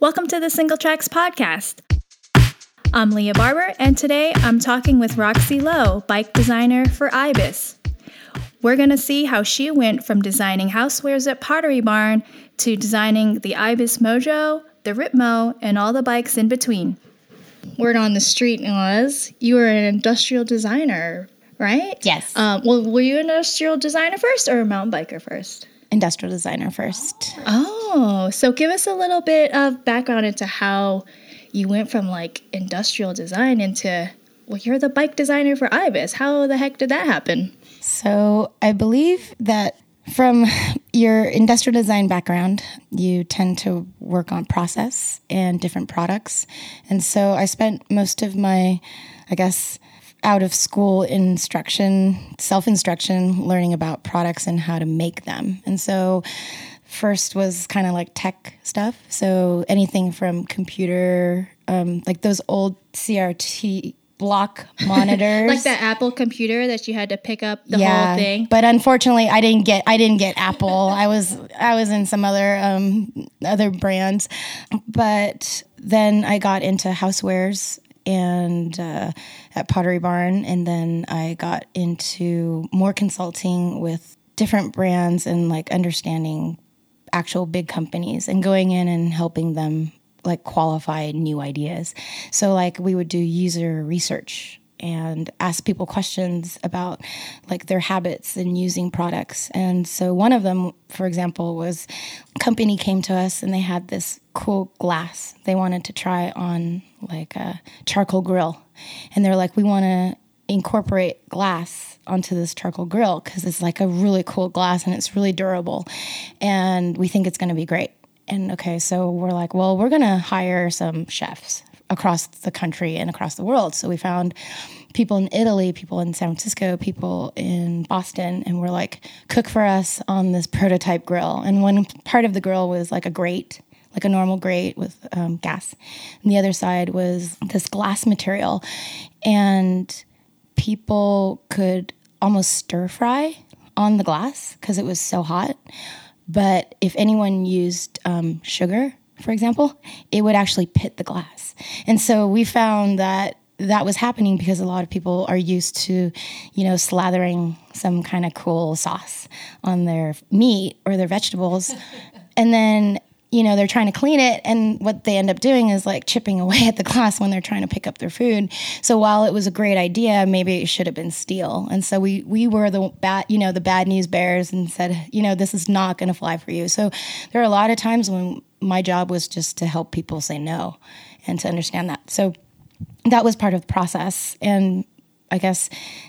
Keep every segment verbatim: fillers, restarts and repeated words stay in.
Welcome to the Single Tracks Podcast. I'm Leah Barber, and today I'm talking with Roxy Lowe, bike designer for Ibis. We're going to see how she went from designing housewares at Pottery Barn to designing the Ibis Mojo, the Ripmo, and all the bikes in between. Word on the street was you were an industrial designer, right? Yes. Um, well, were you an industrial designer first or a mountain biker first? Industrial designer first. Oh, so give us a little bit of background into how you went from like industrial design into, well, you're the bike designer for Ibis. How the heck did that happen? So I believe that from your industrial design background, you tend to work on process and different products. And so I spent most of my, I guess, out of school instruction, self-instruction, learning about products and how to make them. And so first was kind of like tech stuff. So anything from computer, um, like those old C R T block monitors. Like that Apple computer that you had to pick up the yeah, whole thing. But unfortunately I didn't get I didn't get Apple. I was I was in some other um, other brands. But then I got into housewares and uh, at Pottery Barn, and then I got into more consulting with different brands and like understanding actual big companies and going in and helping them like qualify new ideas. So like we would do user research and ask people questions about like their habits in using products. And so one of them, for example, was a company came to us and they had this cool glass they wanted to try on like a charcoal grill. And they're like, we want to incorporate glass onto this charcoal grill because it's like a really cool glass and it's really durable. And we think it's going to be great. And okay, so we're like, well, we're going to hire some chefs across the country and across the world. So we found people in Italy, people in San Francisco, people in Boston, and we're like, cook for us on this prototype grill. And one part of the grill was like a grate, like a normal grate with um, gas. And the other side was this glass material. And people could almost stir fry on the glass because it was so hot. But if anyone used um, sugar, for example, it would actually pit the glass. And so we found that that was happening because a lot of people are used to, you know, slathering some kind of cool sauce on their meat or their vegetables. And then, you know, they're trying to clean it. And what they end up doing is like chipping away at the glass when they're trying to pick up their food. So while it was a great idea, maybe it should have been steel. And so we, we were the bad, you know, the bad news bears and said, you know, this is not going to fly for you. So there are a lot of times when my job was just to help people say no and to understand that. So that was part of the process. And I guess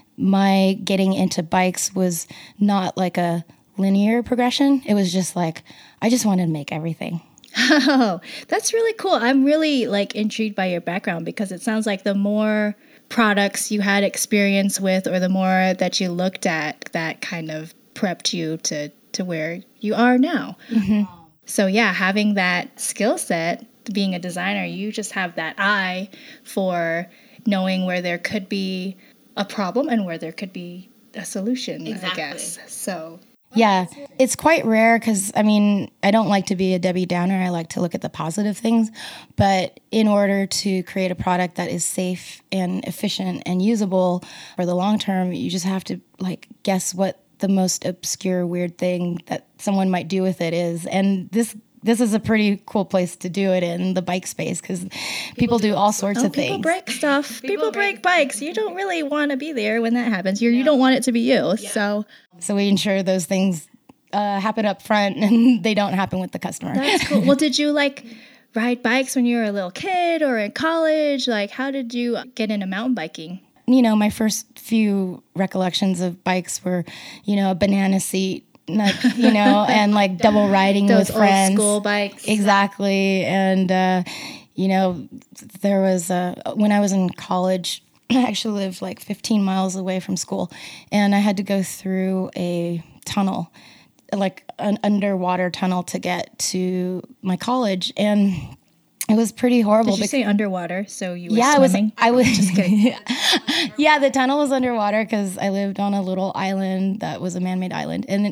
my getting into bikes was not like a linear progression. It was just like, I just wanted to make everything. Oh, that's really cool. I'm really like intrigued by your background because it sounds like the more products you had experience with or the more that you looked at, that kind of prepped you to, to where you are now. Mm-hmm. So yeah, having that skill set, being a designer, you just have that eye for knowing where there could be a problem and where there could be a solution, exactly. I guess. So yeah, it's quite rare because, I mean, I don't like to be a Debbie Downer. I like to look at the positive things. But in order to create a product that is safe and efficient and usable for the long term, you just have to like guess what the most obscure, weird thing that someone might do with it is. And this this is a pretty cool place to do it in, the bike space, because people, people do all sorts oh, of things. People break stuff. people, people break, break bikes. You don't really want to be there when that happens. You're, yeah. You don't want it to be you. Yeah. So so we ensure those things uh, happen up front and they don't happen with the customer. That's cool. Well, did you like ride bikes when you were a little kid or in college? Like, how did you get into mountain biking? You know, my first few recollections of bikes were, you know, a banana seat, like, you know, and like double riding Those with friends. Old school bikes. Exactly. And, uh, you know, there was, a, when I was in college, I actually lived like fifteen miles away from school, and I had to go through a tunnel, like an underwater tunnel to get to my college. And it was pretty horrible. Did you say underwater? So you were yeah, swimming? I was. I was just kidding. Yeah, the tunnel was underwater because I lived on a little island that was a man-made island, and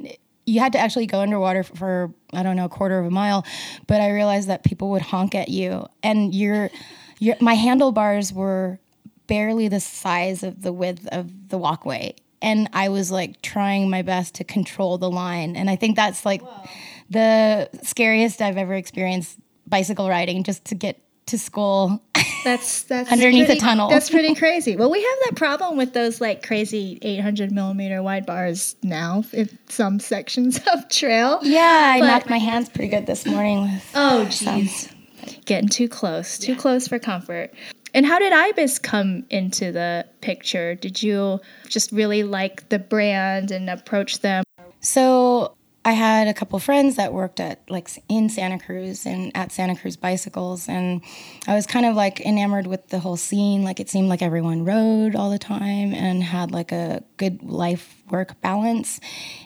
you had to actually go underwater for, I don't know, a quarter of a mile. But I realized that people would honk at you, and your, your, my handlebars were barely the size of the width of the walkway. And I was like trying my best to control the line. And I think that's like Whoa. the scariest I've ever experienced bicycle riding, just to get to school. That's that's underneath pretty, a tunnel. That's pretty crazy. Well, we have that problem with those like crazy eight hundred millimeter wide bars now in some sections of trail. Yeah, I but, knocked my hands pretty good this morning. With oh, jeez. Getting too close, too yeah. close for comfort. And how did Ibis come into the picture? Did you just really like the brand and approach them? So I had a couple friends that worked at like in Santa Cruz and at Santa Cruz Bicycles, and I was kind of like enamored with the whole scene. Like it seemed like everyone rode all the time and had like a good life work balance,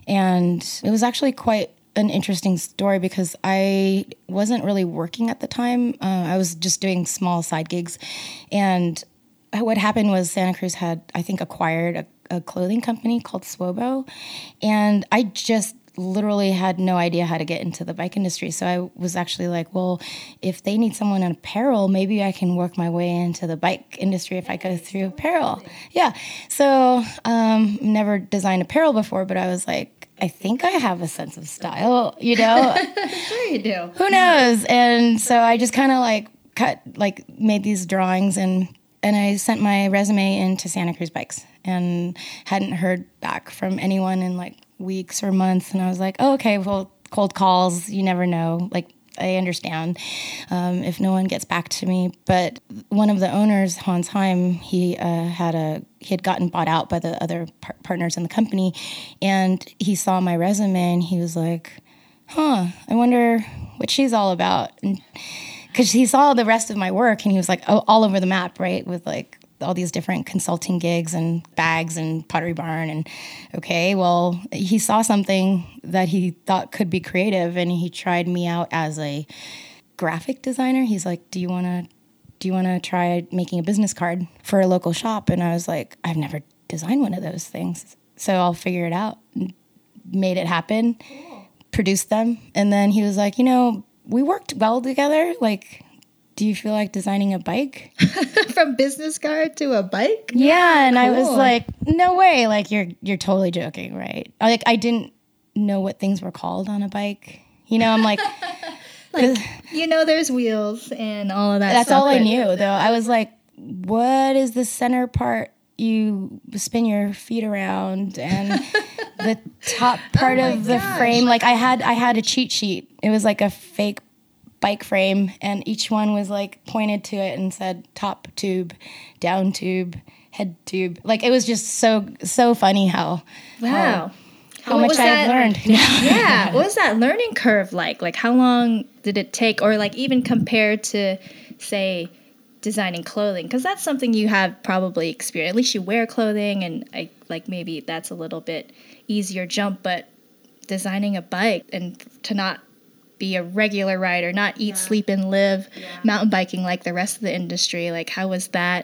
and it was actually quite an interesting story because I wasn't really working at the time. Uh, I was just doing small side gigs, and what happened was Santa Cruz had, I think, acquired a, a clothing company called Swobo, and I just literally had no idea how to get into the bike industry. So I was actually like, well, if they need someone in apparel, maybe I can work my way into the bike industry if I go through apparel. Yeah. So um, never designed apparel before, but I was like, I think I have a sense of style, you know? Sure you do. Who knows? And so I just kind of like cut, like made these drawings, and and I sent my resume into Santa Cruz Bikes and hadn't heard back from anyone in like weeks or months. And I was like, oh, okay, well, cold calls, you never know. Like, I understand um, if no one gets back to me. But one of the owners, Hans Heim, he uh, had a he had gotten bought out by the other par- partners in the company, and he saw my resume and he was like, "Huh, I wonder what she's all about." And because he saw the rest of my work, and he was like, "Oh, all over the map, right?" With like all these different consulting gigs and bags and Pottery Barn, and okay, well, he saw something that he thought could be creative, and he tried me out as a graphic designer. He's like, do you want to do you want to try making a business card for a local shop? And I was like, I've never designed one of those things, so I'll figure it out. And made it happen, cool. Produced them, and then he was like, you know, we worked well together, like, do you feel like designing a bike? From business card to a bike? Yeah, and cool. I was like, no way, like you're you're totally joking, right? Like I didn't know what things were called on a bike. You know, I'm like like you know there's wheels and all of that That's stuff, all I knew though. I was like, what is the center part you spin your feet around, and the top part oh of the gosh. frame? Like I had I had a cheat sheet. It was like a fake bike frame, and each one was like pointed to it and said top tube, down tube, head tube. Like it was just so so funny how wow how, how much I've that, learned. Yeah, what was that learning curve like? Like how long did it take, or like even compared to say designing clothing? Because that's something you have probably experienced. At least you wear clothing, and I like maybe that's a little bit easier jump. But designing a bike and to not be a regular rider, not eat, yeah. sleep, and live yeah. mountain biking like the rest of the industry. Like, how was that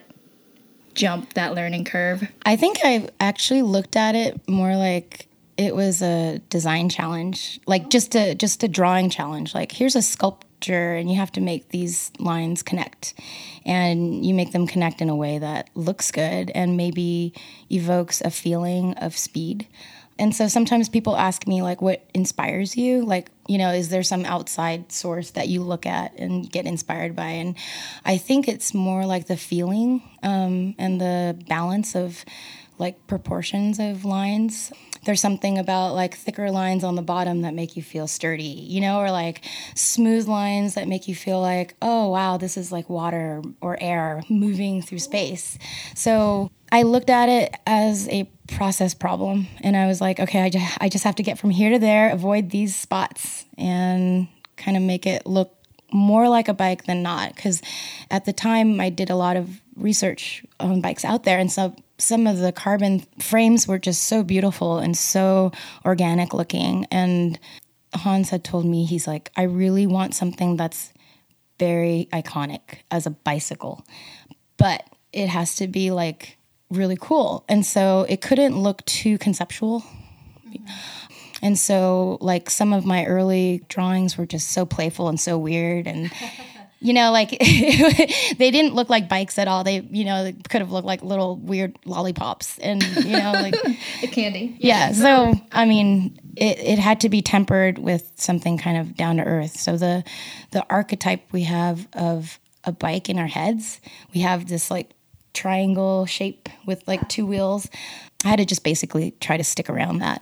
jump, that learning curve? I think I actually looked at it more like it was a design challenge, like just a just a drawing challenge. Like, here's a sculpture, and you have to make these lines connect, and you make them connect in a way that looks good and maybe evokes a feeling of speed. And so sometimes people ask me, like, what inspires you? Like, you know, is there some outside source that you look at and get inspired by? And I think it's more like the feeling um, and the balance of, like, proportions of lines. There's something about, like, thicker lines on the bottom that make you feel sturdy, you know, or, like, smooth lines that make you feel like, oh, wow, this is, like, water or air moving through space. So I looked at it as a process problem, and I was like, okay, I just, I just have to get from here to there, avoid these spots, and kind of make it look more like a bike than not. Because at the time, I did a lot of research on bikes out there, and so some of the carbon frames were just so beautiful and so organic looking. And Hans had told me, he's like, I really want something that's very iconic as a bicycle, but it has to be like really cool. And so it couldn't look too conceptual. Mm-hmm. And so like some of my early drawings were just so playful and so weird. And, you know, like they didn't look like bikes at all. They, you know, they could have looked like little weird lollipops and, you know, like the candy. Yeah. So, I mean, it, it had to be tempered with something kind of down to earth. So the, the archetype we have of a bike in our heads, we have this like triangle shape with like two wheels. I had to just basically try to stick around that.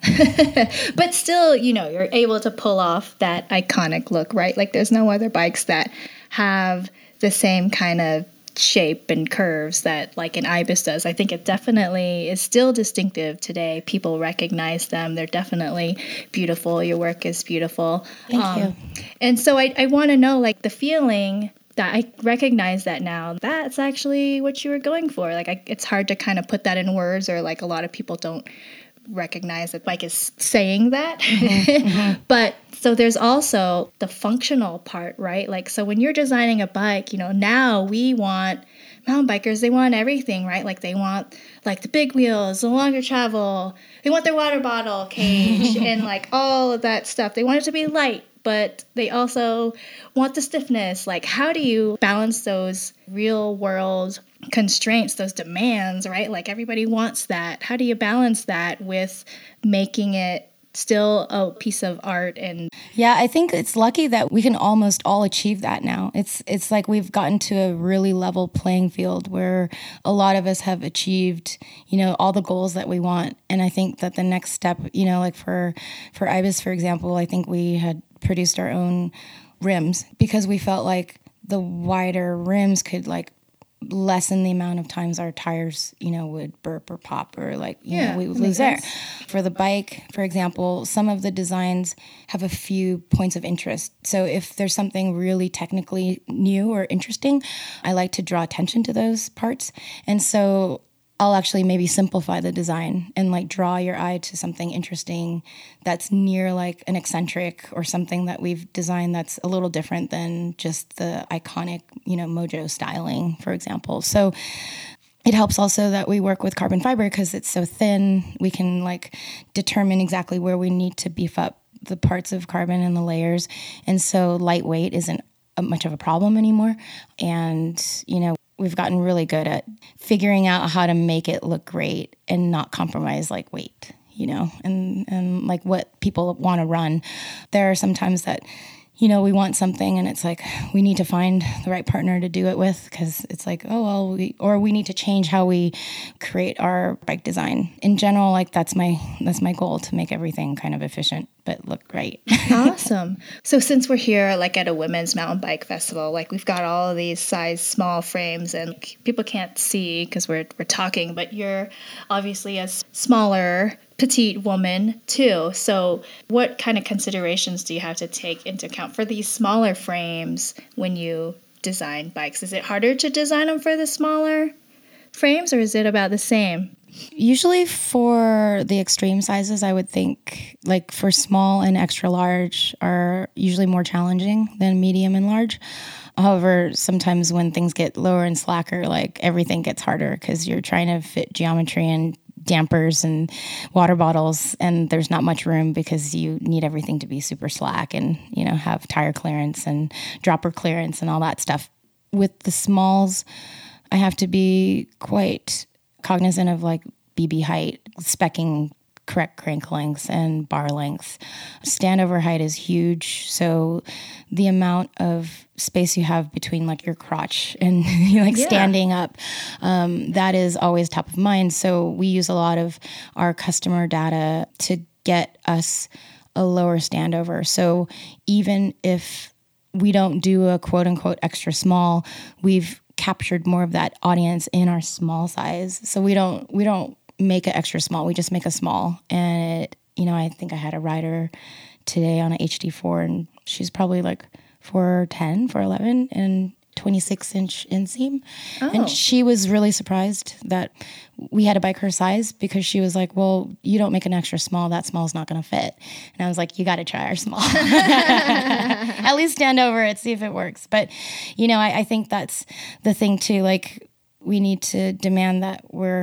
But still, you know, you're able to pull off that iconic look, right? Like there's no other bikes that have the same kind of shape and curves that like an Ibis does. I think it definitely is still distinctive today. People recognize them. They're definitely beautiful. Your work is beautiful. Thank um, you. And so I, I want to know like the feeling that I recognize that now, that's actually what you were going for. Like I, it's hard to kind of put that in words, or like a lot of people don't recognize that bike is saying that. Mm-hmm, mm-hmm. But so there's also the functional part, right? Like, so when you're designing a bike, you know, now we want mountain bikers, they want everything, right? Like they want like the big wheels, the longer travel, they want their water bottle cage and like all of that stuff. They want it to be light, but they also want the stiffness. Like, how do you balance those real world constraints, those demands, right? Like everybody wants that. How do you balance that with making it still a piece of art? And yeah, I think it's lucky that we can almost all achieve that now. It's it's like we've gotten to a really level playing field where a lot of us have achieved, you know, all the goals that we want. And I think that the next step, you know, like for for Ibis, for example, I think we had produced our own rims because we felt like the wider rims could like lessen the amount of times our tires, you know, would burp or pop or like, you yeah, know, we would lose air. For the bike, for example, some of the designs have a few points of interest. So if there's something really technically new or interesting, I like to draw attention to those parts. And so I'll actually maybe simplify the design and like draw your eye to something interesting that's near like an eccentric or something that we've designed that's a little different than just the iconic, you know, Mojo styling, for example. So it helps also that we work with carbon fiber because it's so thin. We can like determine exactly where we need to beef up the parts of carbon and the layers. And so lightweight isn't much of a problem anymore. And, you know, we've gotten really good at figuring out how to make it look great and not compromise like weight, you know, and, and like what people want to run. There are some times that, you know, we want something and it's like, we need to find the right partner to do it with because it's like, oh, well, we, or we need to change how we create our bike design. In general, like that's my, that's my goal, to make everything kind of efficient but look great. Awesome. So since we're here like at a women's mountain bike festival, like we've got all of these size small frames and people can't see because we're we're talking, but you're obviously a smaller petite woman too. So what kind of considerations do you have to take into account for these smaller frames when you design bikes? Is it harder to design them for the smaller frames or is it about the same? Usually for the extreme sizes, I would think like for small and extra large are usually more challenging than medium and large. However, sometimes when things get lower and slacker, like everything gets harder because you're trying to fit geometry and dampers and water bottles, and there's not much room because you need everything to be super slack and, you know, have tire clearance and dropper clearance and all that stuff. With the smalls, I have to be quite cognizant of like B B height, specking correct crank lengths and bar lengths. Standover height is huge. So the amount of space you have between like your crotch and like yeah. standing up, um, that is always top of mind. So we use a lot of our customer data to get us a lower standover. So even if we don't do a quote unquote extra small, we've captured more of that audience in our small size. So we don't we don't make an extra small. We just make a small. And it, you know, I think I had a rider today on an H D four, and she's probably like four ten, four eleven, and twenty-six inch inseam. Oh. And she was really surprised that we had a bike her size because she was like, well, you don't make an extra small. That small's not going to fit. And I was like, you got to try our small. At least stand over it, see if it works. But, you know, I, I think that's the thing too. Like, we need to demand that we're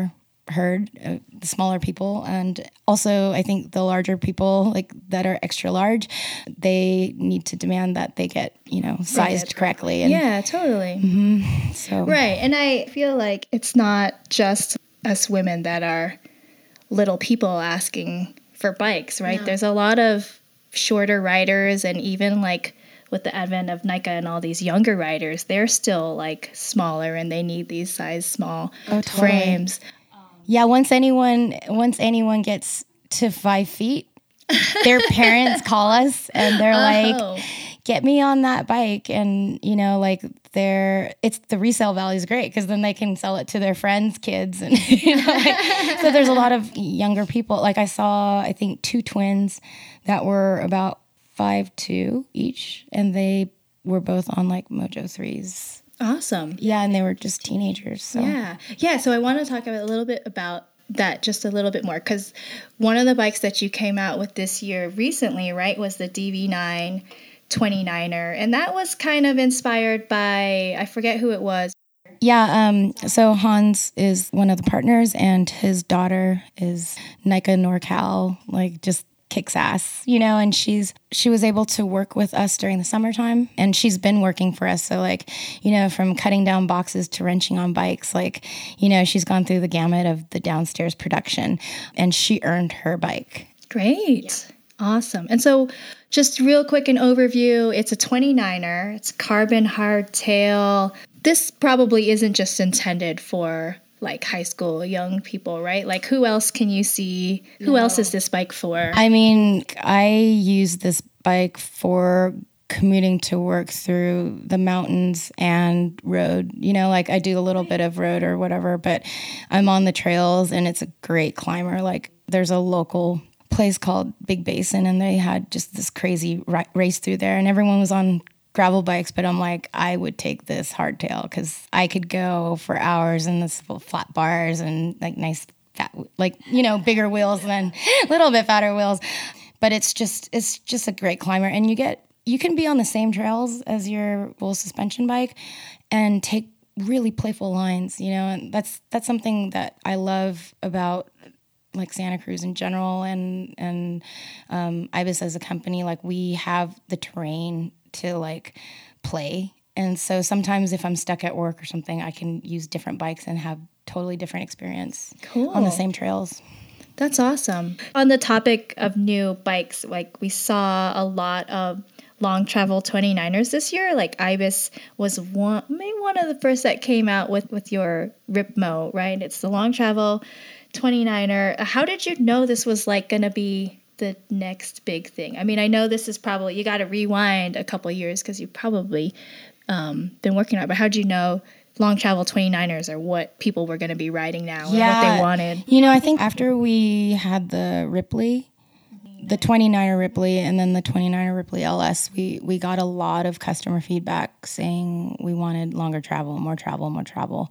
heard, uh, the smaller people. And also, I think the larger people, like that are extra large, they need to demand that they get, you know, sized correctly. And, yeah, totally. Mm-hmm, so. Right. And I feel like it's not just us women that are little people asking for bikes, right? No. There's a lot of shorter riders, and even like with the advent of NICA and all these younger riders, they're still like smaller and they need these size small oh, totally. frames. Yeah, once anyone once anyone gets to five feet, their parents call us and they're oh. like, get me on that bike. And, you know, like they're, it's the resale value is great because then they can sell it to their friends' kids. And, you know, like, so there's a lot of younger people. Like I saw, I think, two twins that were about five two each, and they were both on like Mojo threes. Awesome. Yeah, and they were just teenagers. So. Yeah. Yeah, so I want to talk a little bit about that just a little bit more, because one of the bikes that you came out with this year recently, right, was the D V nine twenty-niner, and that was kind of inspired by, I forget who it was. Yeah, um, so Hans is one of the partners, and his daughter is NICA NorCal, like just kicks ass, you know, and she's she was able to work with us during the summertime, and she's been working for us. So like, you know, from cutting down boxes to wrenching on bikes, like, you know, she's gone through the gamut of the downstairs production, and she earned her bike. Great. Yeah. Awesome. And so just real quick, an overview, it's a twenty-niner, it's carbon hardtail. This probably isn't just intended for like high school young people, right? Like who else can you see? Who no. else is this bike for? I mean, I use this bike for commuting to work through the mountains and road. You know, like I do a little bit of road or whatever, but I'm on the trails and it's a great climber. Like there's a local place called Big Basin, and they had just this crazy ra- race through there, and everyone was on gravel bikes, but I'm like, I would take this hardtail because I could go for hours in this flat bars and like nice fat, like, you know, bigger wheels than a little bit fatter wheels. But it's just, it's just a great climber. And you get, you can be on the same trails as your full suspension bike and take really playful lines, you know, and that's, that's something that I love about like Santa Cruz in general, and, and um, Ibis as a company. Like we have the terrain to like play, and so sometimes if I'm stuck at work or something, I can use different bikes and have totally different experience cool. on the same trails. That's awesome. On the topic of new bikes, like we saw a lot of long travel twenty-niners this year. Like Ibis was one, maybe one of the first that came out with with your Ripmo, right? It's the long travel twenty-niner. How did you know this was like going to be the next big thing? I mean, I know this is probably, you got to rewind a couple of years because you've probably um, been working on it, but how did you know long travel twenty-niners are what people were going to be riding now, yeah, and what they wanted? You know, I think after we had the Ripley, the twenty-niner Ripley, and then the twenty-niner Ripley L S, we, we got a lot of customer feedback saying we wanted longer travel, more travel, more travel.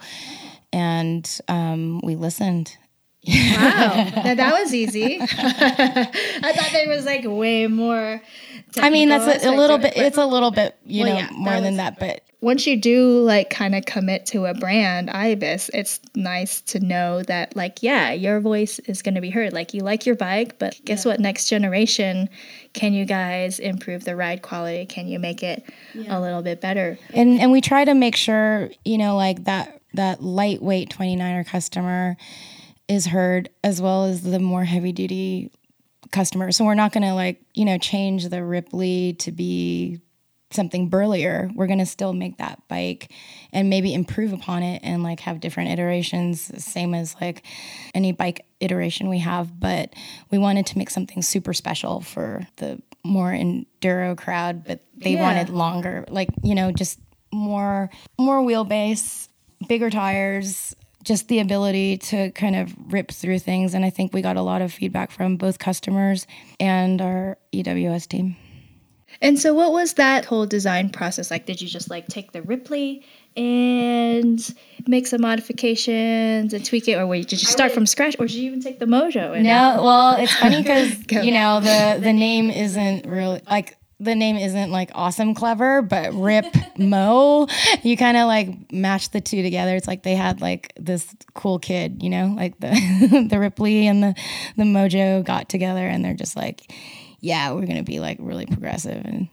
And um, we listened. Wow, now that was easy. I thought there was like way more. I mean, that's a, a little bit. It's a little bit, you well, know, yeah, more that than was, that. But once you do like kind of commit to a brand, Ibis, it's nice to know that like, yeah, your voice is going to be heard. Like you like your bike, but guess yeah. what? Next generation, can you guys improve the ride quality? Can you make it yeah. a little bit better? And and we try to make sure, you know, like that that lightweight twenty-niner customer is heard, as well as the more heavy duty customer. So we're not going to like, you know, change the Ripley to be something burlier. We're going to still make that bike and maybe improve upon it and like have different iterations, same as like any bike iteration we have. But we wanted to make something super special for the more enduro crowd, but they yeah. wanted longer, like, you know, just more, more wheelbase, bigger tires, just the ability to kind of rip through things. And I think we got a lot of feedback from both customers and our E W S team. And so what was that whole design process like? Did you just like take the Ripley and make some modifications and tweak it? Or wait, did you start from scratch? Or did you even take the Mojo? And no, well, it's funny because, you know, the, the name isn't really, like, the name isn't like awesome clever, but Rip Mo, you kind of like match the two together. It's like they had like this cool kid, you know, like the the Ripley and the the Mojo got together, and they're just like, yeah, we're gonna be like really progressive. And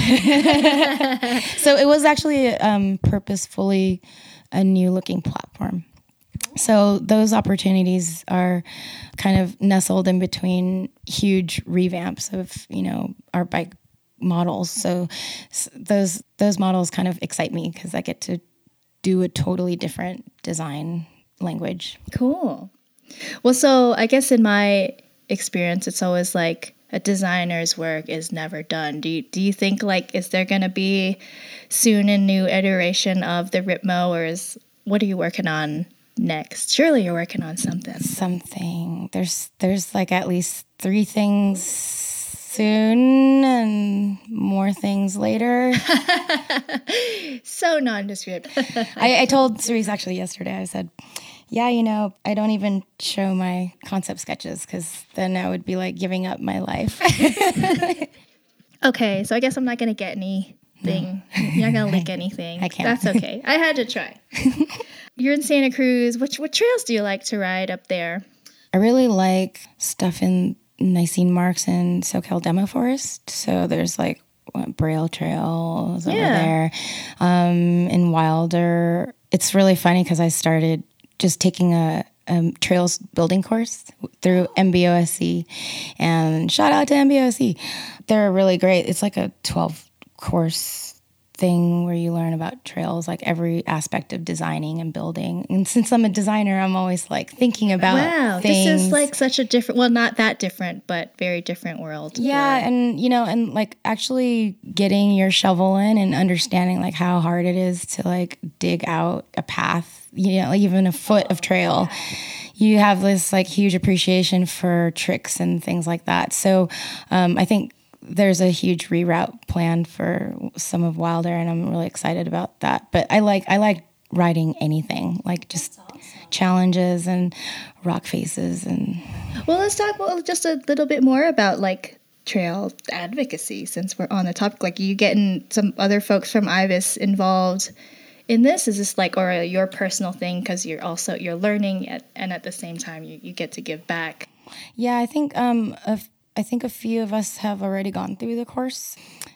so it was actually um, purposefully a new looking platform. So those opportunities are kind of nestled in between huge revamps of, you know, our bike models. So those those models kind of excite me because I get to do a totally different design language. Cool. Well, so I guess in my experience, it's always like a designer's work is never done. Do you, do you think like, is there going to be soon a new iteration of the Ripmo, or is, what are you working on next? Surely you're working on something. Something. There's there's like at least three things soon and more things later. So nondescript. I, I told Cerise actually yesterday, I said, yeah, you know, I don't even show my concept sketches because then I would be like giving up my life. Okay, so I guess I'm not going to get anything. No. You're not going to lick anything. I can't. That's okay. I had to try. You're in Santa Cruz. What, what trails do you like to ride up there? I really like stuff in Nicene Marks and SoCal Demo Forest. So there's like what, Braille Trails over Yeah. there. Um, in Wilder, it's really funny because I started just taking a, a trails building course through M B O S C. And shout out to M B O S C. They're really great. It's like a twelve course thing where you learn about trails, like every aspect of designing and building. And since I'm a designer, I'm always like thinking about wow, things. This is like such a different, well, not that different, but very different world. Yeah, where, and you know, and like actually getting your shovel in and understanding like how hard it is to like dig out a path, you know, even a foot of trail. You have this like huge appreciation for tricks and things like that. So um, I think there's a huge reroute planned for some of Wilder, and I'm really excited about that. But I like I like riding anything, like just awesome. Challenges and rock faces. And well, let's talk well, just a little bit more about like trail advocacy, since we're on the topic. Like, you getting some other folks from I V I S involved in this? Is this like, or your personal thing because you're also you're learning at, and at the same time you, you get to give back? Yeah, I think um a I think a few of us have already gone through the course,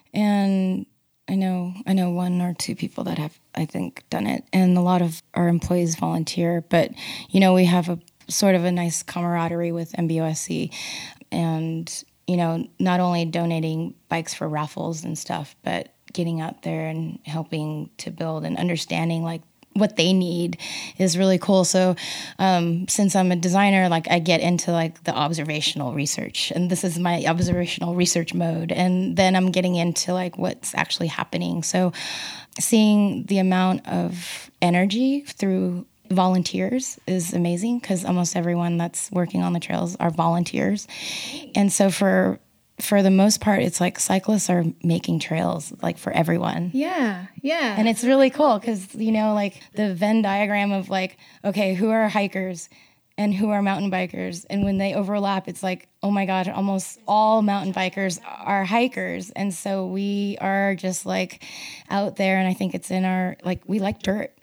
and I know I know one or two people that have, I think, done it, and a lot of our employees volunteer. But, you know, we have a sort of a nice camaraderie with M B O S C, and, you know, not only donating bikes for raffles and stuff, but getting out there and helping to build and understanding, like, what they need is really cool. So um, since I'm a designer, like I get into like the observational research, and this is my observational research mode. And then I'm getting into like what's actually happening. So seeing the amount of energy through volunteers is amazing because almost everyone that's working on the trails are volunteers. And so for for the most part, it's like cyclists are making trails like for everyone. Yeah, yeah. And it's really cool because, you know, like the Venn diagram of like, okay, who are hikers and who are mountain bikers? And when they overlap, it's like, oh my God, almost all mountain bikers are hikers. And so we are just like out there. And I think it's in our, like, we like dirt.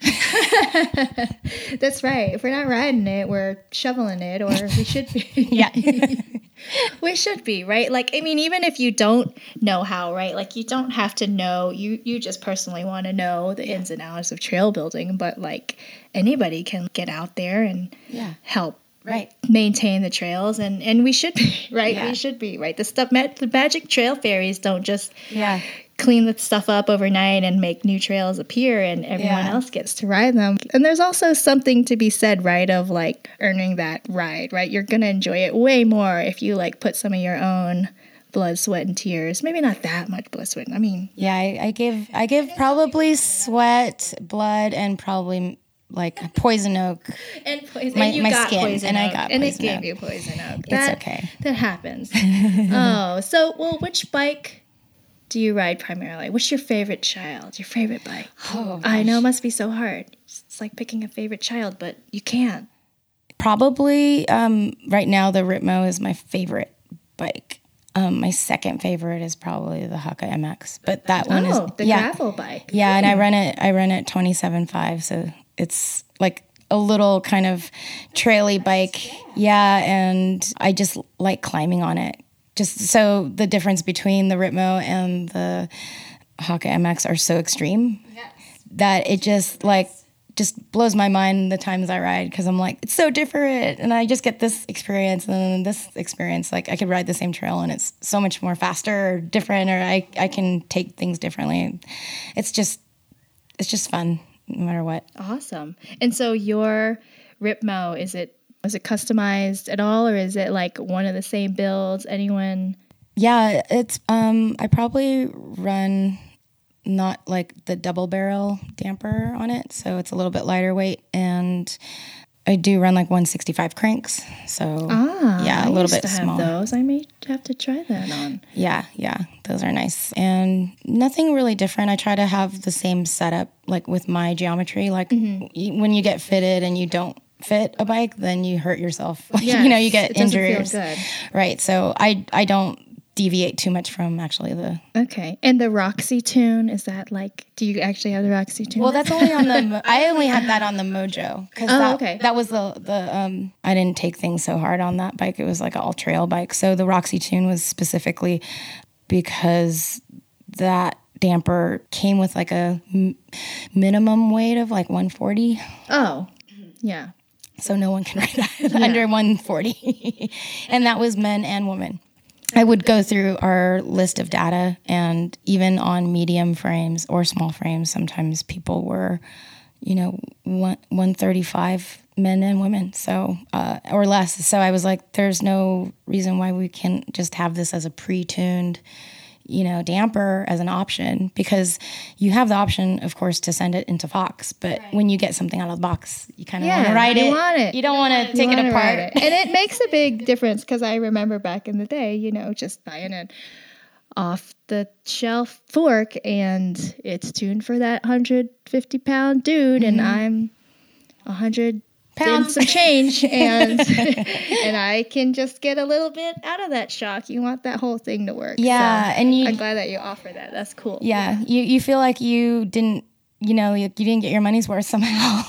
That's right. If we're not riding it, we're shoveling it, or we should be. Yeah. We should be, right? Like, I mean, even if you don't know how, right? Like, you don't have to know, you, you just personally want to know the ins and outs of trail building, but like anybody can get out there and yeah. help. Right. Maintain the trails, and, and we should be, right? Yeah. We should be, right? The stuff, the magic trail fairies don't just yeah. clean the stuff up overnight and make new trails appear, and everyone yeah. else gets to ride them. And there's also something to be said, right, of like earning that ride, right? You're going to enjoy it way more if you like put some of your own blood, sweat, and tears. Maybe not that much blood, sweat. I mean, yeah, I, I give, I give probably sweat, blood, and probably like poison oak. And poison, my, and you my got skin, poison and oak, I got and poison it gave oak. you poison oak. It's That, okay. That happens. Oh, so well, which bike do you ride primarily? What's your favorite child? Your favorite bike? Oh, I know it must be so hard. It's like picking a favorite child, but you can't. Probably um, right now the Ripmo is my favorite bike. Um, my second favorite is probably the Haka M X, but that one oh, is the yeah, gravel bike. yeah, and I run it. I run it twenty-seven point five, so it's like a little kind of traily bike. Yeah, and I just like climbing on it. Just so the difference between the Ripmo and the Haka M X are so extreme yes. that it just like. just blows my mind the times I ride because I'm like, it's so different. And I just get this experience and then this experience. Like I could ride the same trail and it's so much more faster or different, or I, I can take things differently. It's just, it's just fun no matter what. Awesome. And so your Ripmo, is it, was it customized at all, or is it like one of the same builds? Anyone? Yeah, it's, um, I probably run not like the double barrel damper on it, so it's a little bit lighter weight, and I do run like one sixty-five cranks, so ah, yeah, a I little used bit to have small. Those I may have to try that on. Yeah, yeah, those are nice, and nothing really different. I try to have the same setup, like with my geometry. Like mm-hmm. y- when you get fitted and you don't fit a bike, then you hurt yourself. Yes, you know, you get it doesn't injuries. feel good. Right. So I I don't deviate too much from actually the okay. And the Roxy tune, is that like, do you actually have the Roxy tune? Well, that's only on the I only had that on the Mojo because oh, that, okay. that was the the um I didn't take things so hard on that bike. It was like an all trail bike, so the Roxy tune was specifically because that damper came with like a m- minimum weight of like one forty. Oh, yeah. So no one can ride that yeah. under one forty, and that was men and women. I would go through our list of data, and even on medium frames or small frames, sometimes people were, you know, one, one thirty-five men and women, so uh, or less. So I was like, there's no reason why we can't just have this as a pre-tuned, you know, damper as an option, because you have the option, of course, to send it into Fox. But right. when you get something out of the box, you kind of yeah, want to ride you it. Want it. You don't want to take it apart. It. And it makes a big difference, because I remember back in the day, you know, just buying an off the shelf fork, and it's tuned for that one hundred fifty pound dude, mm-hmm. and I'm one hundred pounds some change, and and I can just get a little bit out of that shock. You want that whole thing to work. Yeah, so and you, I'm glad that you offer that. That's cool. Yeah, yeah. you you feel like you didn't, you know, you, you didn't get your money's worth somehow.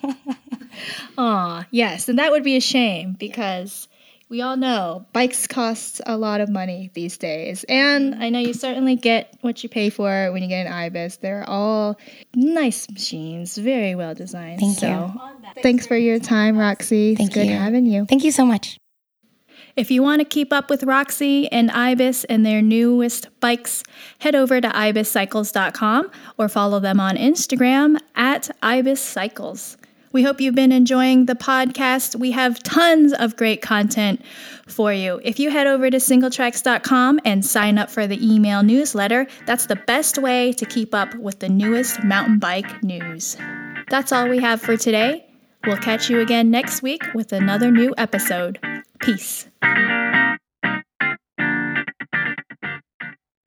Aw, yes, and that would be a shame, because we all know bikes cost a lot of money these days. And I know you certainly get what you pay for when you get an Ibis. They're all nice machines, very well designed. Thank so, you. Thanks for your time, Roxy. Thank it's good you. having you. Thank you so much. If you want to keep up with Roxy and Ibis and their newest bikes, head over to ibis cycles dot com or follow them on Instagram at ibis cycles. We hope you've been enjoying the podcast. We have tons of great content for you. If you head over to single tracks dot com and sign up for the email newsletter, that's the best way to keep up with the newest mountain bike news. That's all we have for today. We'll catch you again next week with another new episode. Peace.